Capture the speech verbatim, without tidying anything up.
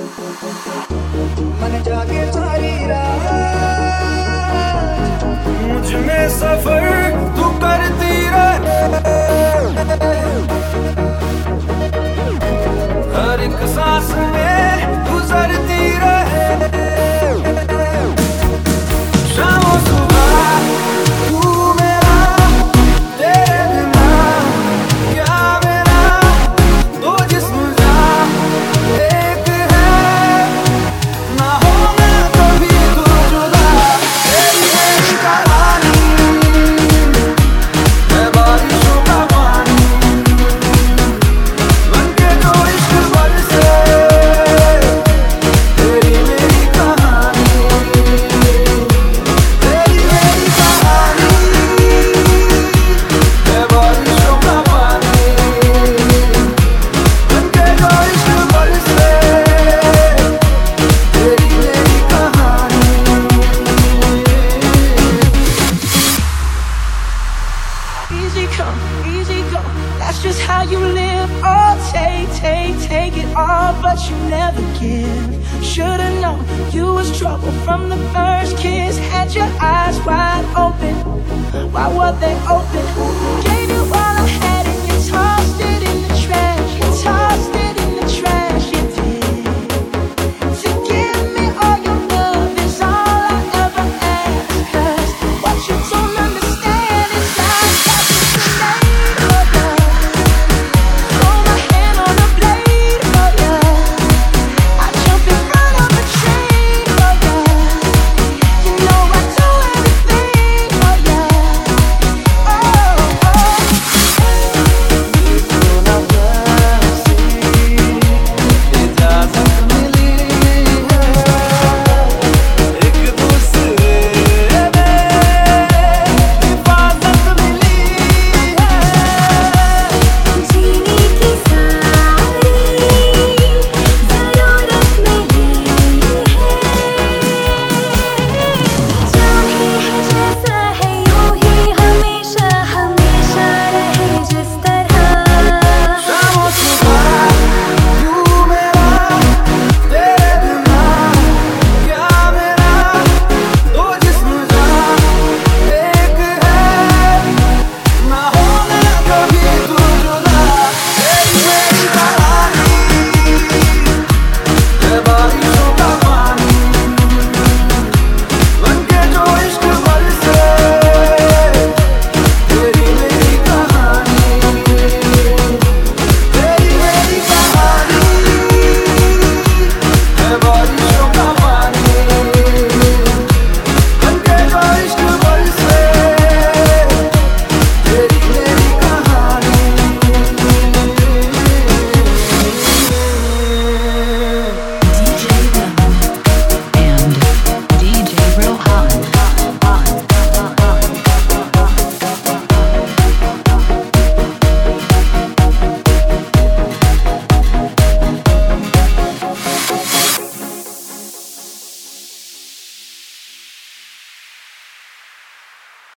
मन जागे सारी रात, मुझ में सफर तू करती रहे, हर एक सांस में गुजरती रहे। शामों सुबह तू मेरा, तेरे बिना क्या मेरा, दो जिस्म जा एक है, ना होगा कभी तू जुदा। तेरी मेरी कहानी है बारिशों का पानी, बनके जो इश्क बरसे, तेरी मेरी कहानी, तेरी मेरी कहानी है बारिशों का पानी, बनके जो इश्क बरसे, तेरी मेरी कहानी। Easy come, easy go, that's just how you live. Oh, take, take, take it all, but you never give. Should've known you was trouble from the first kiss. Had your eyes wide open, why were they open?